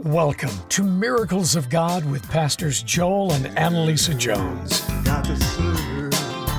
Welcome to Miracles of God with Pastors Joel and Annalisa Jones. Got to serve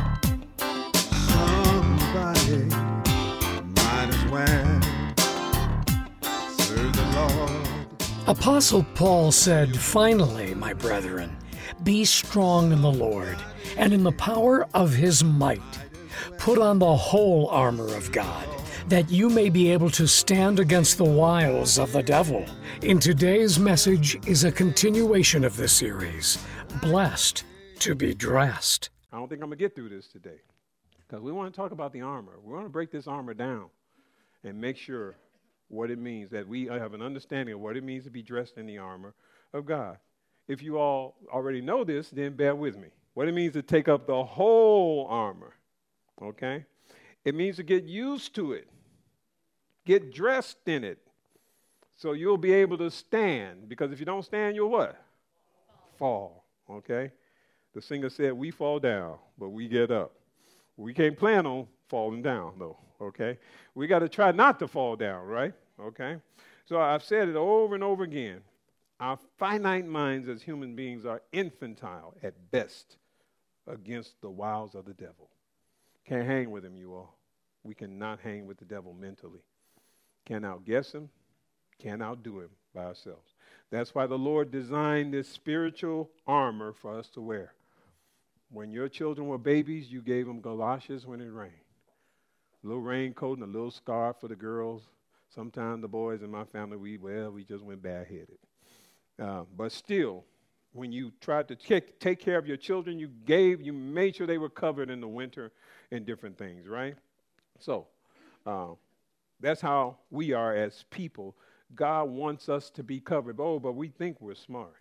somebody, might as well serve the Lord. Apostle Paul said, "Finally, my brethren, be strong in the Lord and in the power of his might. Put on the whole armor of God, that you may be able to stand against the wiles of the devil." In today's message is a continuation of the series, Blessed to be Dressed. I don't think I'm going to get through this today because we want to talk about the armor. We want to break this armor down and make sure what it means, that we have an understanding of what it means to be dressed in the armor of God. If you all already know this, then bear with me. What it means to take up the whole armor, okay? It means to get used to it, get dressed in it, so you'll be able to stand. Because if you don't stand, you'll what? Fall, okay? The singer said, we fall down, but we get up. We can't plan on falling down, though, okay? We got to try not to fall down, right? Okay? So I've said it over and over again. Our finite minds as human beings are infantile at best against the wiles of the devil. Can't hang with him, you all. We cannot hang with the devil mentally. Can't outguess him. Can't outdo him by ourselves. That's why the Lord designed this spiritual armor for us to wear. When your children were babies, you gave them galoshes when it rained. A little raincoat and a little scarf for the girls. Sometimes the boys in my family, we just went bareheaded. But still, when you tried to take care of your children, you made sure they were covered in the winter and different things, right? So that's how we are as people. God wants us to be covered. Oh, but we think we're smart.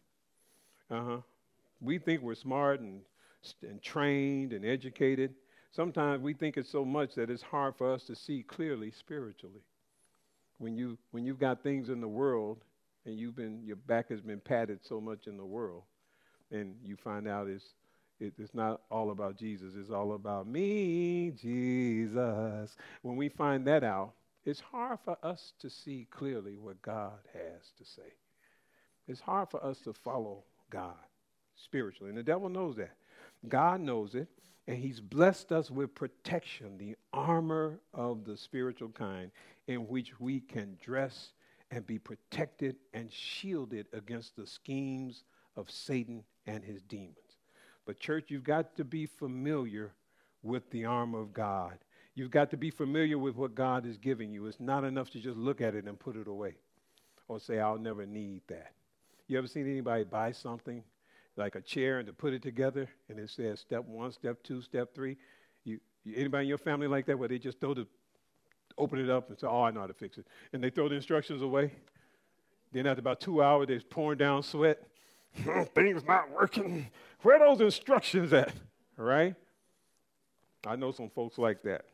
We think we're smart and trained and educated. Sometimes we think it so much that it's hard for us to see clearly spiritually. When you've got things in the world and your back has been patted so much in the world, and you find out it's not all about Jesus. It's all about me, Jesus. When we find that out, it's hard for us to see clearly what God has to say. It's hard for us to follow God spiritually, and the devil knows that. God knows it, and he's blessed us with protection, the armor of the spiritual kind, in which we can dress and be protected and shielded against the schemes of Satan and his demons. But church, you've got to be familiar with the armor of God. You've got to be familiar with what God is giving you. It's not enough to just look at it and put it away or say, I'll never need that. You ever seen anybody buy something like a chair and to put it together and it says step 1, step 2, step 3? Anybody in your family like that where they just open it up and say, oh, I know how to fix it. And they throw the instructions away. Then after about 2 hours, they're pouring down sweat. Things not working. Where are those instructions at? All right? I know some folks like that.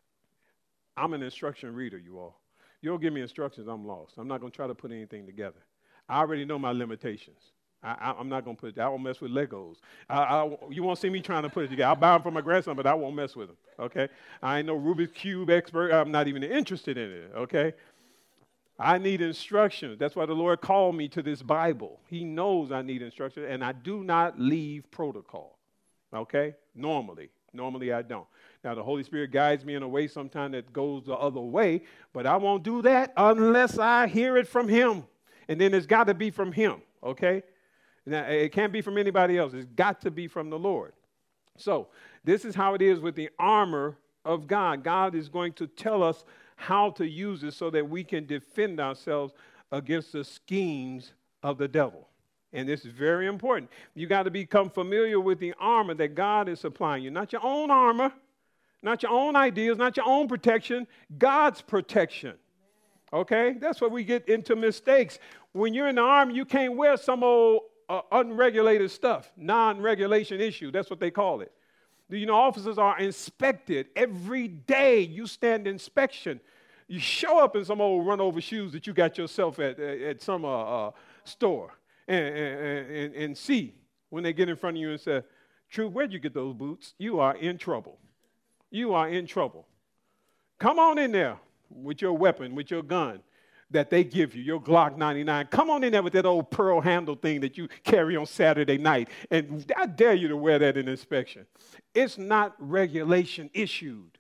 I'm an instruction reader, you all. You don't give me instructions, I'm lost. I'm not going to try to put anything together. I already know my limitations. I'm not going to put it. I won't mess with Legos. You won't see me trying to put it together. I'll buy them for my grandson, but I won't mess with them, okay? I ain't no Rubik's Cube expert. I'm not even interested in it, okay? I need instructions. That's why the Lord called me to this Bible. He knows I need instruction, and I do not leave protocol, okay? Normally I don't. Now, the Holy Spirit guides me in a way sometimes that goes the other way, but I won't do that unless I hear it from him. And then it's got to be from him, okay? Now, it can't be from anybody else. It's got to be from the Lord. So this is how it is with the armor of God. God is going to tell us how to use it so that we can defend ourselves against the schemes of the devil. And this is very important. You got to become familiar with the armor that God is supplying you. Not your own armor, not your own ideas, not your own protection, God's protection. Okay? That's where we get into mistakes. When you're in the army, you can't wear some old unregulated stuff, non-regulation issue. That's what they call it. You know, officers are inspected every day. You stand inspection. You show up in some old run-over shoes that you got yourself at some store and see when they get in front of you and say, True, where'd you get those boots? You are in trouble. You are in trouble. Come on in there with your weapon, with your gun. that they give you, your Glock 99. Come on in there with that old pearl handle thing that you carry on Saturday night. And I dare you to wear that in inspection. It's not regulation issued.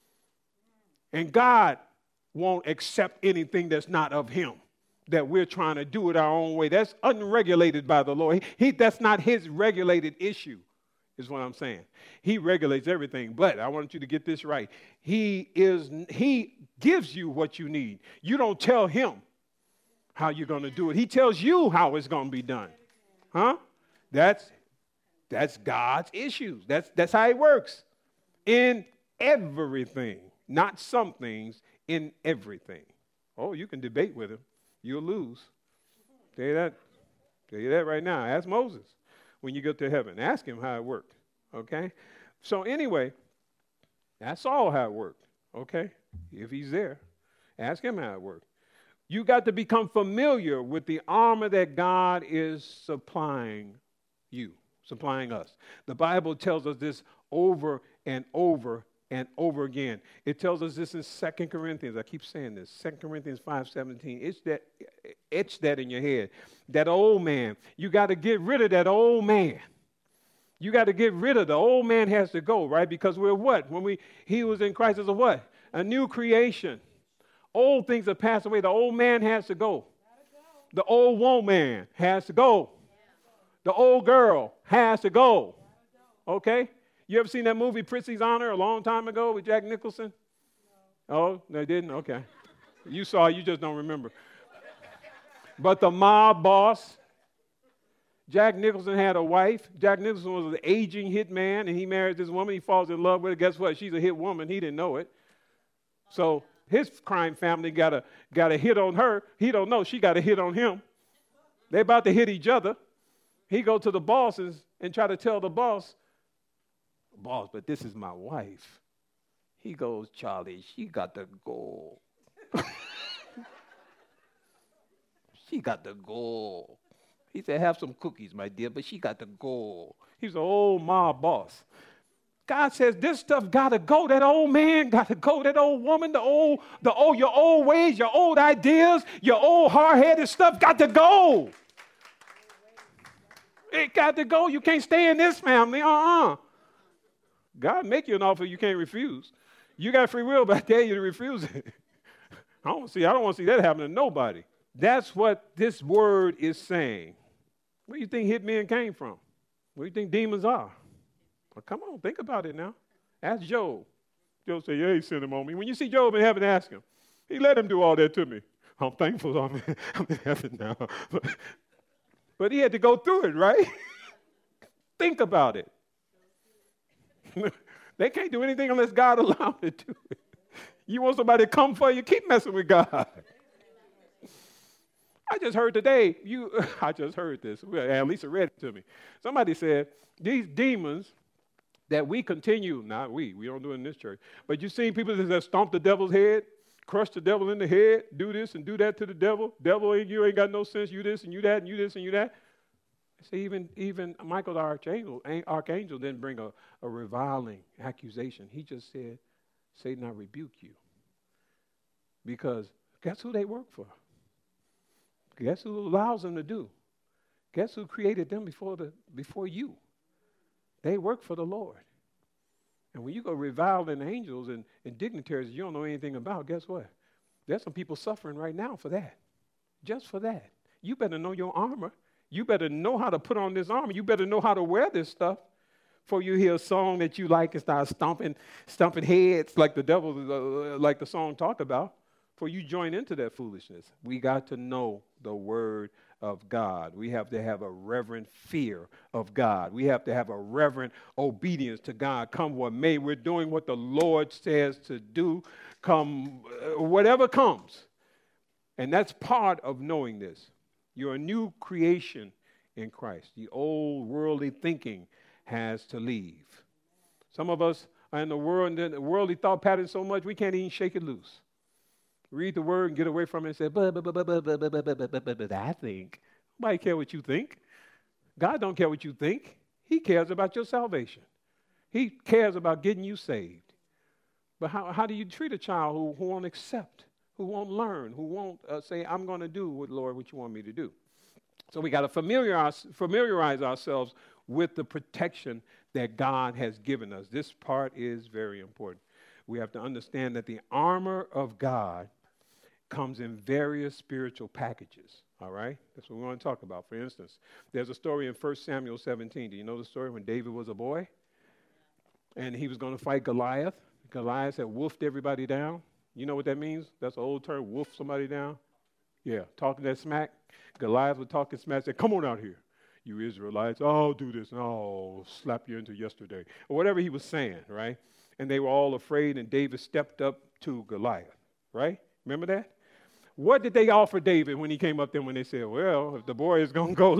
And God won't accept anything that's not of him, that we're trying to do it our own way. That's unregulated by the Lord. That's not his regulated issue, is what I'm saying. He regulates everything, but I want you to get this right. He gives you what you need. You don't tell him how you're going to do it. He tells you how it's going to be done. Huh? That's God's issues. That's how it works. In everything, not some things, in everything. Oh, you can debate with him. You'll lose. Tell you that right now. Ask Moses when you get to heaven. Ask him how it worked. Okay? So anyway, that's all how it worked. Okay? If he's there, ask him how it worked. You got to become familiar with the armor that God is supplying you, supplying us. The Bible tells us this over and over and over again. It tells us this in 2 Corinthians. I keep saying this. 2 Corinthians 5:17. Etch that in your head. That old man. You got to get rid of that old man. You got to get rid of the old man has to go, right? Because we're what? When he was in Christ as a what? A new creation. Old things have passed away. The old man has to go. The old woman has to go. The old girl has to go. Okay? You ever seen that movie, Prizzi's Honor, a long time ago with Jack Nicholson? No. Oh, they didn't? Okay. You saw it, you just don't remember. But the mob boss, Jack Nicholson had a wife. Jack Nicholson was an aging hit man, and he marries this woman. He falls in love with her. Guess what? She's a hit woman. He didn't know it. So his crime family got a hit on her. He don't know. She got a hit on him. They about to hit each other. He go to the bosses and try to tell the boss, but this is my wife. He goes, Charlie, she got to go. She got to go. He said, have some cookies, my dear, but she got to go. He's an old mob boss. God says this stuff got to go. That old man got to go. That old woman, your old ways, your old ideas, your old hard-headed stuff got to go. It got to go. You can't stay in this family. God make you an offer you can't refuse. You got free will, but I dare you to refuse it. I don't want to see that happen to nobody. That's what this word is saying. Where do you think hitmen came from? Where do you think demons are? Well, come on, think about it now. Ask Job. Job said, yeah, he sent him on me. When you see Job in heaven, ask him. He let him do all that to me. I'm thankful I'm in heaven now. But he had to go through it, right? Think about it. They can't do anything unless God allows them to do it. You want somebody to come for you, keep messing with God. I just heard today, I just heard this, and Lisa read it to me. Somebody said, these demons that we continue, not we don't do it in this church, but you've seen people that stomp the devil's head, crush the devil in the head, do this and do that to the devil. Devil, you ain't got no sense, you this and you that and you this and you that. See, even Michael the archangel didn't bring a reviling accusation. He just said, Satan, I rebuke you. Because guess who they work for? Guess who allows them to do? Guess who created them before you? They work for the Lord. And when you go reviling angels and dignitaries you don't know anything about, guess what? There's some people suffering right now for that. Just for that. You better know your armor. You better know how to put on this armor. You better know how to wear this stuff before you hear a song that you like and start stomping heads like the devil, like the song talked about. Before you join into that foolishness, we got to know the word of God. We have to have a reverent fear of God. We have to have a reverent obedience to God. Come what may, we're doing what the Lord says to do. Come whatever comes. And that's part of knowing this. You're a new creation in Christ. The old worldly thinking has to leave. Some of us are in the world, and the worldly thought pattern so much we can't even shake it loose. Read the word and get away from it and say, but I think. Nobody cares what you think. God don't care what you think. He cares about your salvation. He cares about getting you saved. But how do you treat a child who won't accept who won't learn, who won't say, I'm going to do Lord, what you want me to do. So we got to familiarize ourselves with the protection that God has given us. This part is very important. We have to understand that the armor of God comes in various spiritual packages, all right? That's what we want to talk about. For instance, there's a story in 1 Samuel 17. Do you know the story when David was a boy? And he was going to fight Goliath. Goliath had wolfed everybody down. You know what that means? That's an old term, wolf somebody down. Yeah, talking that smack. Goliath was talking smack, said, come on out here, you Israelites. Oh, I'll do this, and I'll slap you into yesterday. Or whatever he was saying, right? And they were all afraid, and David stepped up to Goliath, right? Remember that? What did they offer David when he came up there when they said, well, if the boy is going to go,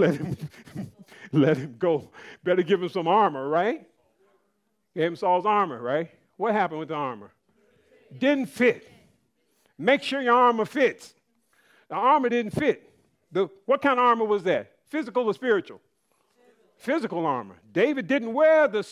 let him go. Better give him some armor, right? Gave him Saul's armor, right? What happened with the armor? Didn't fit. Make sure your armor fits. The armor didn't fit. What kind of armor was that? Physical or spiritual? Physical armor. David didn't wear the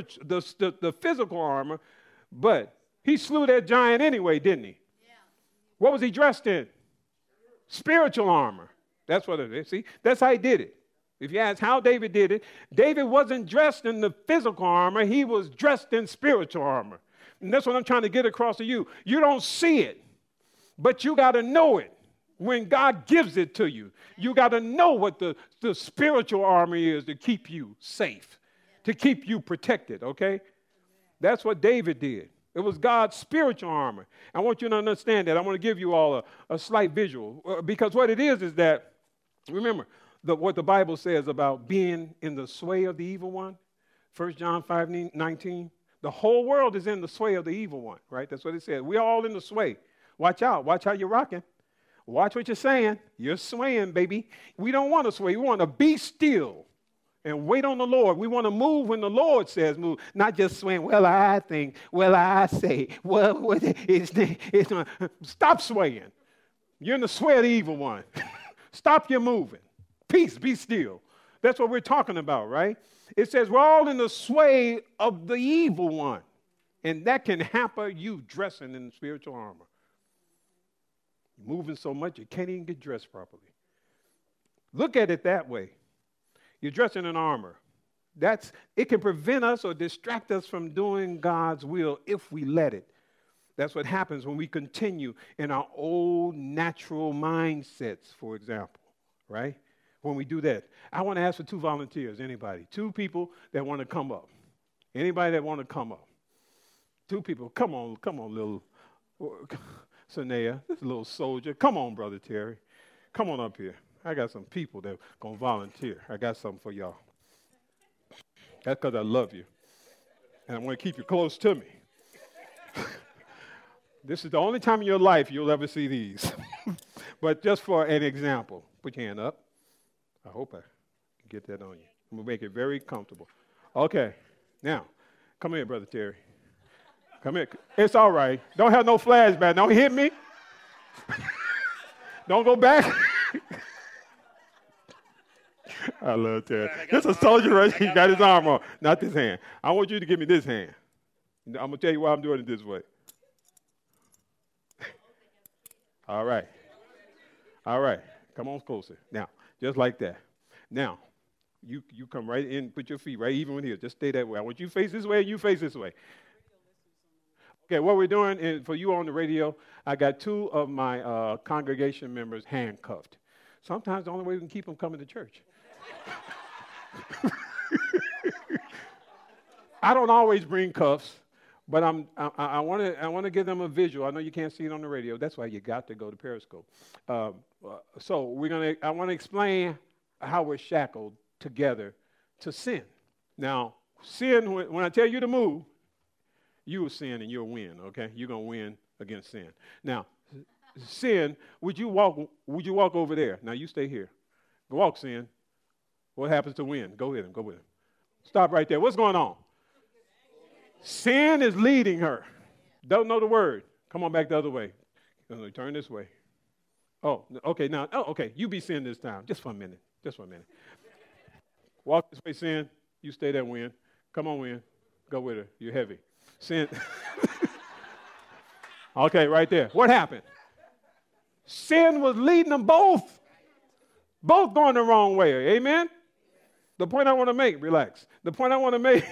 physical armor, but he slew that giant anyway, didn't he? Yeah. What was he dressed in? Spiritual armor. That's what it is. See, that's how he did it. If you ask how David did it, David wasn't dressed in the physical armor. He was dressed in spiritual armor. And that's what I'm trying to get across to you. You don't see it, but you got to know it. When God gives it to you, you got to know what the spiritual armor is to keep you safe, to keep you protected, okay? That's what David did. It was God's spiritual armor. I want you to understand that. I want to give you all a slight visual, because what it is that, remember, what the Bible says about being in the sway of the evil one, 1 John 5:19. The whole world is in the sway of the evil one, right? That's what it says. We're all in the sway. Watch out. Watch how you're rocking. Watch what you're saying. You're swaying, baby. We don't want to sway. We want to be still and wait on the Lord. We want to move when the Lord says move, not just swaying, well, I think, well, I say, well, it's stop swaying. You're in the sway of the evil one. Stop your moving. Peace, be still. That's what we're talking about, right? It says we're all in the sway of the evil one, and that can hamper you dressing in spiritual armor. Moving so much you can't even get dressed properly. Look at it that way. You're dressing in armor. It can prevent us or distract us from doing God's will if we let it. That's what happens when we continue in our old natural mindsets, for example, right? When we do that. I want to ask for 2 volunteers, anybody. 2 people that want to come up. Anybody that want to come up. 2 people. Come on, little Sanea, this little soldier. Come on, Brother Terry. Come on up here. I got some people that are going to volunteer. I got something for y'all. That's because I love you. And I want to keep you close to me. This is the only time in your life you'll ever see these. But just for an example, put your hand up. I hope I can get that on you. I'm going to make it very comfortable. Okay. Now, come here, Brother Terry. Come here. It's all right. Don't have no flashback. Don't hit me. Don't go back. I love Terry. This is a soldier right here. He got his arm on, not this hand. I want you to give me this hand. I'm going to tell you why I'm doing it this way. All right. All right. Come on closer. Now, just like that. Now, you come right in, put your feet right even here. Just stay that way. I want you to face this way and you face this way. Okay, what we're doing is, for you on the radio, I got 2 of my congregation members handcuffed. Sometimes the only way we can keep them coming to church. I don't always bring cuffs, but I want to give them a visual. I know you can't see it on the radio. That's why you got to go to Periscope. So I want to explain how we're shackled together to sin. Now, sin, when I tell you to move, you will sin and you'll win, okay? You're going to win against sin. Now, sin, would you walk over there? Now, you stay here. Go walk, sin. What happens to win? Go with him. Stop right there. What's going on? Sin is leading her. Don't know the word. Come on back the other way. Turn this way. Oh, okay. Now, okay. You be sin this time. Just for a minute. Walk this way, sin. You stay there, win. Come on, win. Go with her. You're heavy. Sin. Okay, right there. What happened? Sin was leading them both going the wrong way. Amen? The point I want to make, relax. The point I want to make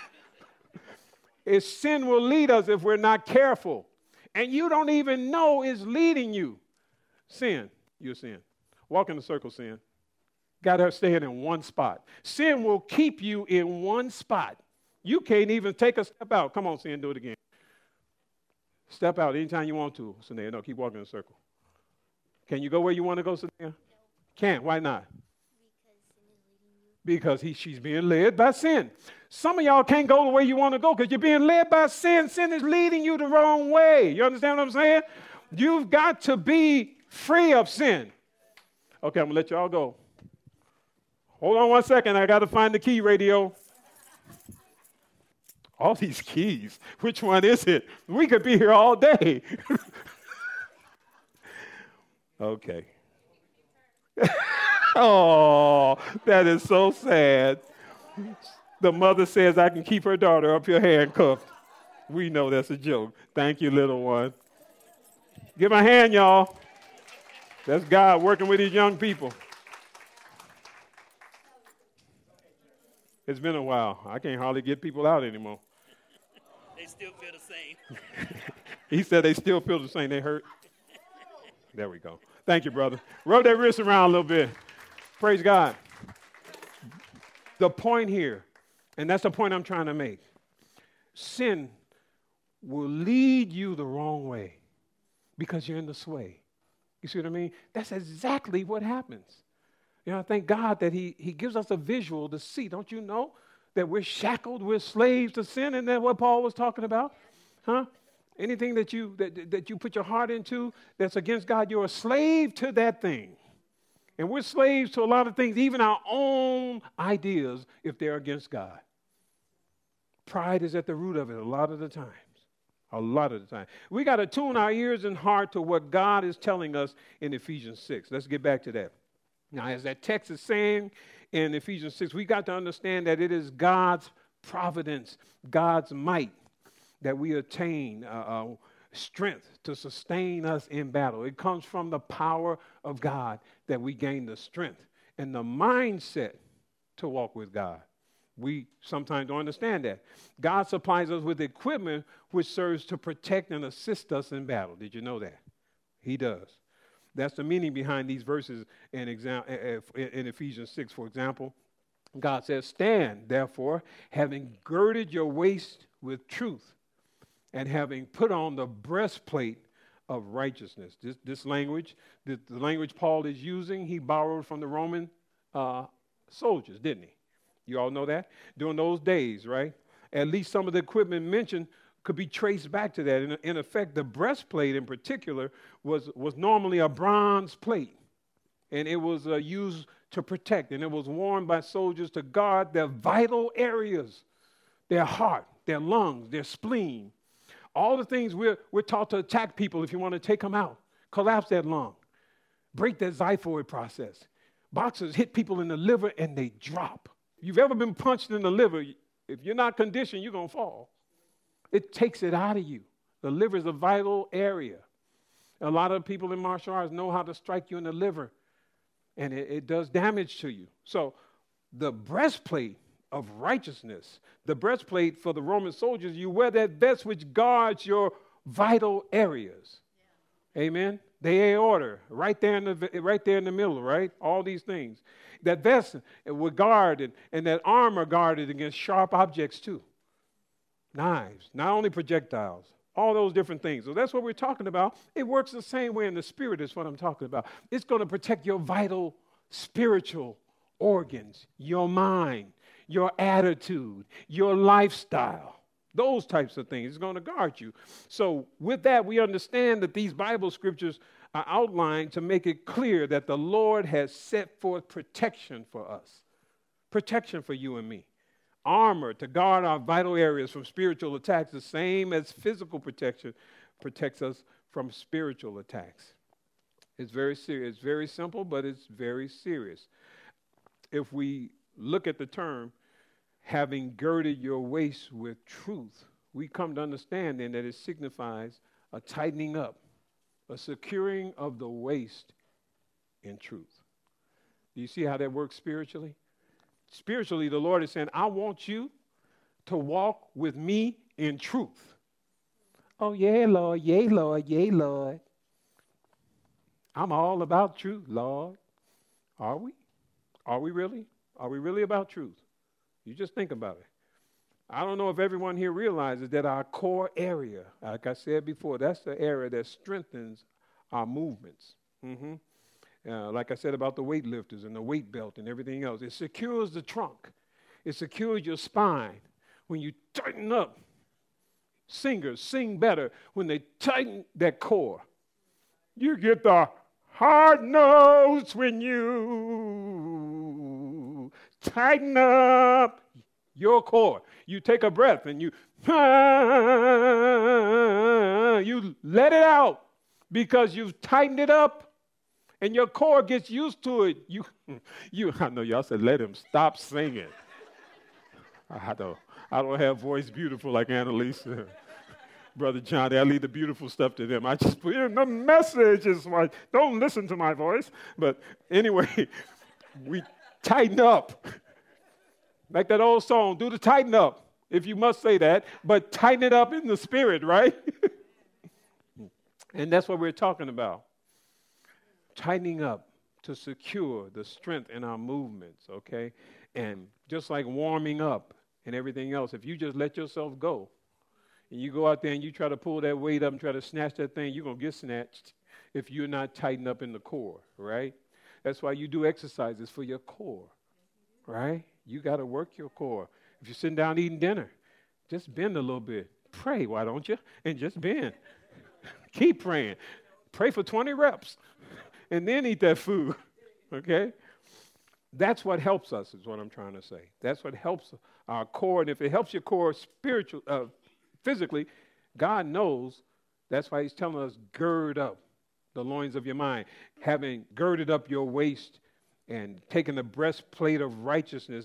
is sin will lead us if we're not careful. And you don't even know it's leading you. Sin, you're sin. Walk in the circle, sin. Got to stay in one spot. Sin will keep you in one spot. You can't even take a step out. Come on, sin, do it again. Step out anytime you want to, Sanaya. No, keep walking in a circle. Can you go where you want to go, Sanaya? No. Can't. Why not? Because she's being led by sin. Some of y'all can't go the way you want to go because you're being led by sin. Sin is leading you the wrong way. You understand what I'm saying? You've got to be free of sin. Okay, I'm going to let y'all go. Hold on one second. I got to find the key, radio. All these keys. Which one is it? We could be here all day. Okay. Oh, that is so sad. The mother says I can keep her daughter up here handcuffed. We know that's a joke. Thank you, little one. Give a hand, y'all. That's God working with these young people. It's been a while. I can't hardly get people out anymore. They still feel the same. He said they still feel the same. They hurt. There we go. Thank you, brother. Rub that wrist around a little bit. Praise God. The point here, and that's the point I'm trying to make, sin will lead you the wrong way because you're in the sway. You see what I mean? That's exactly what happens. You know, thank God that he gives us a visual to see. Don't you know that we're shackled, we're slaves to sin? Isn't that what Paul was talking about? Huh? Anything that you put your heart into that's against God, you're a slave to that thing. And we're slaves to a lot of things, even our own ideas, if they're against God. Pride is at the root of it a lot of the times. A lot of the time. We got to tune our ears and heart to what God is telling us in Ephesians 6. Let's get back to that. Now, as that text is saying in Ephesians 6, we got to understand that it is God's providence, God's might, that we attain strength to sustain us in battle. It comes from the power of God that we gain the strength and the mindset to walk with God. We sometimes don't understand that. God supplies us with equipment which serves to protect and assist us in battle. Did you know that? He does. That's the meaning behind these verses in Ephesians 6, for example. God says, "Stand, therefore, having girded your waist with truth, and having put on the breastplate of righteousness." This language, the language Paul is using, he borrowed from the Roman soldiers, didn't he? You all know that? During those days, right? At least some of the equipment mentioned could be traced back to that. In effect, the breastplate in particular was normally a bronze plate, and it was used to protect, and it was worn by soldiers to guard their vital areas, their heart, their lungs, their spleen. All the things we're taught to attack people if you want to take them out. Collapse that lung. Break that xiphoid process. Boxers hit people in the liver and they drop. If you've ever been punched in the liver, if you're not conditioned, you're going to fall. It takes it out of you. The liver is a vital area. A lot of people in martial arts know how to strike you in the liver, and it does damage to you. So the breastplate of righteousness, the breastplate for the Roman soldiers, you wear that vest which guards your vital areas. Yeah. Amen. The aorta, right there in the middle, right? All these things. That vest would guard and that armor guarded against sharp objects too. Knives, not only projectiles, all those different things. So that's what we're talking about. It works the same way in the spirit is what I'm talking about. It's going to protect your vital spiritual organs, your mind, your attitude, your lifestyle, those types of things. It's going to guard you. So with that, we understand that these Bible scriptures are outlined to make it clear that the Lord has set forth protection for us, protection for you and me. Armor to guard our vital areas from spiritual attacks, the same as physical protection protects us from spiritual attacks. It's very serious. It's very simple, but it's very serious. If we look at the term, having girded your waist with truth, we come to understand then that it signifies a tightening up, a securing of the waist in truth. Do you see how that works spiritually? Spiritually, the Lord is saying, I want you to walk with me in truth. Oh, yeah, Lord, yea, Lord, yea, Lord. I'm all about truth, Lord. Are we? Are we really? Are we really about truth? You just think about it. I don't know if everyone here realizes that our core area, like I said before, that's the area that strengthens our movements. Like I said about the weightlifters and the weight belt and everything else, it secures the trunk. It secures your spine. When you tighten up, singers sing better when they tighten that core. You get the hard notes when you tighten up your core. You take a breath and you let it out because you've tightened it up and your core gets used to it. I know y'all said let him stop singing. I don't have voice beautiful like Annalisa. Brother Johnny, I leave the beautiful stuff to them. I just put in the messages. Don't listen to my voice. But anyway, we tighten up. Like that old song, do the tighten up, if you must say that, but tighten it up in the spirit, right? And that's what we're talking about. Tightening up to secure the strength in our movements, okay? And just like warming up and everything else, if you just let yourself go, and you go out there and you try to pull that weight up and try to snatch that thing, you're going to get snatched if you're not tightened up in the core, right? That's why you do exercises for your core, right? You got to work your core. If you're sitting down eating dinner, just bend a little bit. Pray, why don't you? And just bend. Keep praying. Pray for 20 reps and then eat that food, okay? That's what helps us is what I'm trying to say. That's what helps our core. And if it helps your core physically, God knows that's why he's telling us gird up the loins of your mind, having girded up your waist and taken the breastplate of righteousness.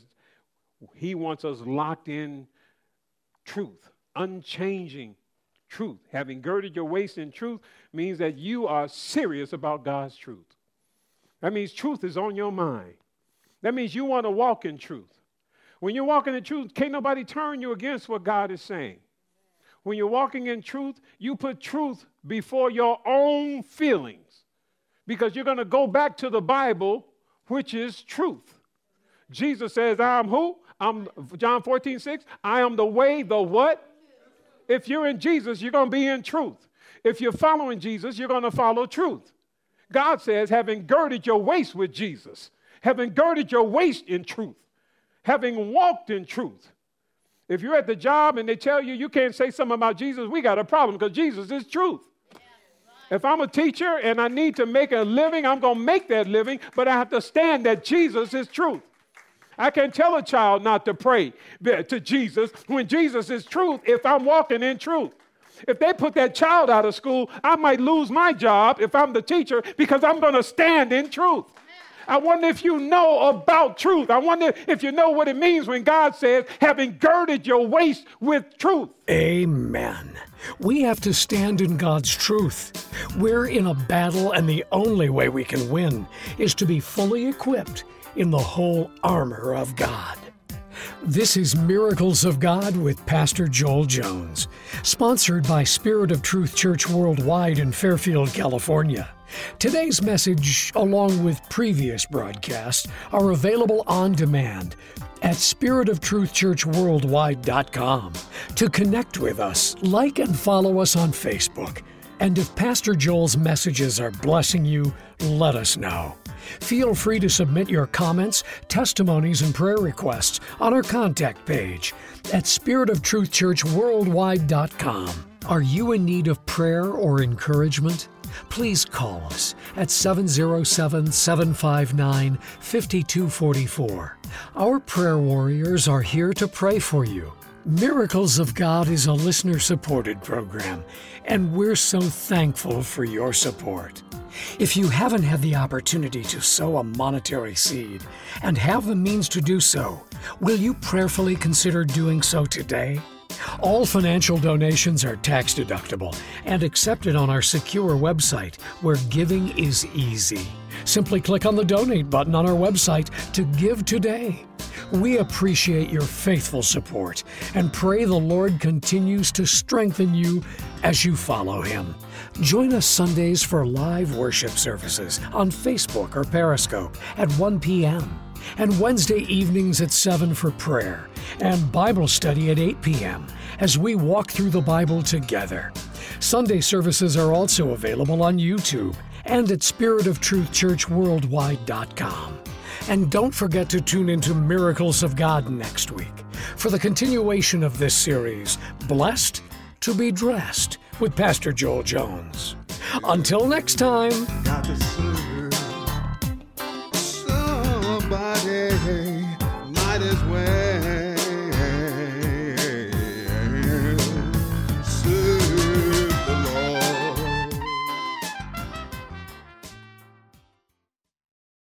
He wants us locked in truth, unchanging truth. Having girded your waist in truth means that you are serious about God's truth. That means truth is on your mind. That means you want to walk in truth. When you're walking in truth, can't nobody turn you against what God is saying. When you're walking in truth, you put truth before your own feelings because you're going to go back to the Bible, which is truth. Jesus says, I'm who? I'm John 14:6. I am the way, the what? If you're in Jesus, you're going to be in truth. If you're following Jesus, you're going to follow truth. God says, having girded your waist with Jesus, having girded your waist in truth, having walked in truth. If you're at the job and they tell you can't say something about Jesus, we got a problem because Jesus is truth. If I'm a teacher and I need to make a living, I'm going to make that living, but I have to stand that Jesus is truth. I can't tell a child not to pray to Jesus when Jesus is truth if I'm walking in truth. If they put that child out of school, I might lose my job if I'm the teacher because I'm going to stand in truth. I wonder if you know about truth. I wonder if you know what it means when God says, having girded your waist with truth. Amen. We have to stand in God's truth. We're in a battle, and the only way we can win is to be fully equipped in the whole armor of God. This is Miracles of God with Pastor Joel Jones, sponsored by Spirit of Truth Church Worldwide in Fairfield, California. Today's message, along with previous broadcasts, are available on demand at spiritoftruthchurchworldwide.com. To connect with us, like and follow us on Facebook. And if Pastor Joel's messages are blessing you, let us know. Feel free to submit your comments, testimonies, and prayer requests on our contact page at spiritoftruthchurchworldwide.com. Are you in need of prayer or encouragement? Please call us at 707-759-5244. Our prayer warriors are here to pray for you. Miracles of God is a listener-supported program, and we're so thankful for your support. If you haven't had the opportunity to sow a monetary seed and have the means to do so, will you prayerfully consider doing so today? All financial donations are tax deductible and accepted on our secure website where giving is easy. Simply click on the donate button on our website to give today. We appreciate your faithful support and pray the Lord continues to strengthen you as you follow Him. Join us Sundays for live worship services on Facebook or Periscope at 1 p.m. and Wednesday evenings at 7 for prayer and Bible study at 8 p.m. as we walk through the Bible together. Sunday services are also available on YouTube and at SpiritofTruthChurchWorldwide.com. And don't forget to tune into Miracles of God next week for the continuation of this series, Blessed to be Dressed, with Pastor Joel Jones. Until next time. Got to